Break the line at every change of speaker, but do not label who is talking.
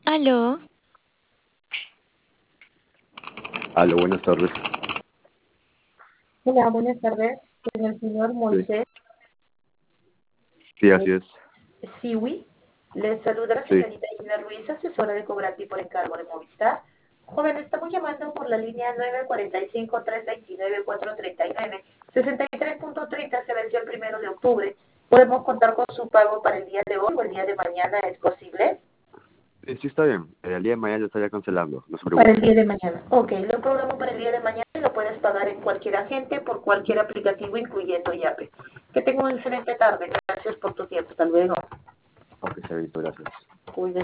Aló,
Aló, buenas tardes.
Hola, buenas tardes, con el señor
Sí,
Moisés
sí, así es.
Siwi. Les saluda la
Sí,
señorita Gina Ruiz, asesora de cobrante por encargo de Movistar. Joven, estamos llamando por la línea 945-329-439. 63.30 se venció el 1 de octubre. ¿Podemos contar con su pago para el día de hoy o el día de mañana? ¿Es posible?
sí, está bien. El día de mañana yo estaría cancelando, no se
Para
preocupe.
el día de mañana. Ok, lo programo para el día de mañana y lo puedes pagar en cualquier agente por cualquier aplicativo, incluyendo Yape. Que tenga una excelente tarde. Gracias por tu tiempo. Hasta luego.
Ok, está bien, gracias.
Cuídese.